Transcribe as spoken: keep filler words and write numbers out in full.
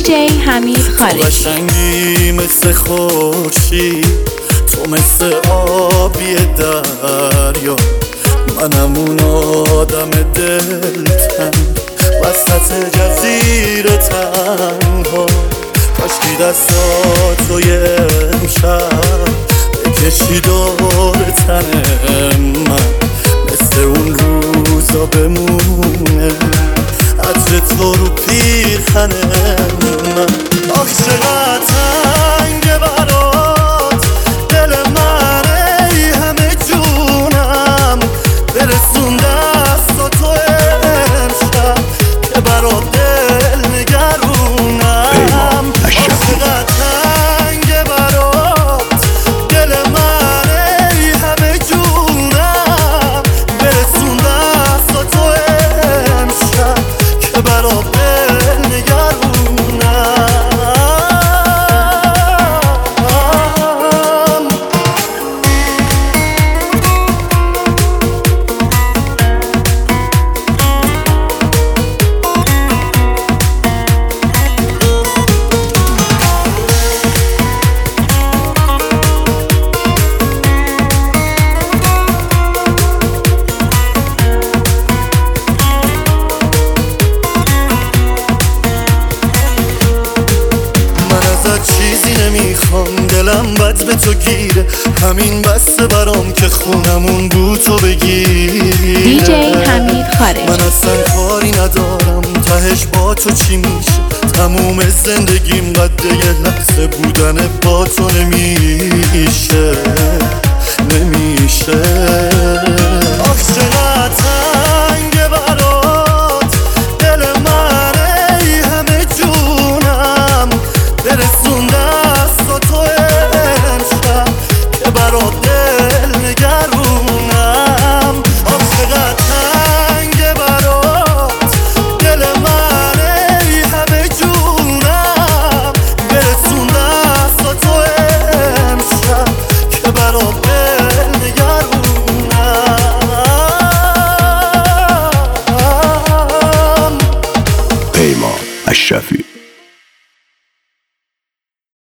جی حمید خالقی. تو قشنگی مثل خورشید، تو مثل آبی دریا، منم اون آدم دلتنگ وسط جزیره تنها. کاشکی دستاتو یه امشب بکشی دور تن من، مثل اون روزا بمونه عطر تو رو پیرهن من. آخ چقدر تنگه برات دل من، ای همه جونم برسون دستا تو امشب که برات دل نگرونم. آخ چقدر تنگه برات دل من، ای همه جونم برسون دستا تو امشب که برات دل نگرونم. چیزی نمیخوام، دلم بد به تو گیره، همین بسته برام که خونمون بو تو بگیره. دی جی حمید خالقی. من اصلا کاری ندارم تهش با تو چی میشه، تموم زندگیم قد یه لحظه بودن با تو نمیشه.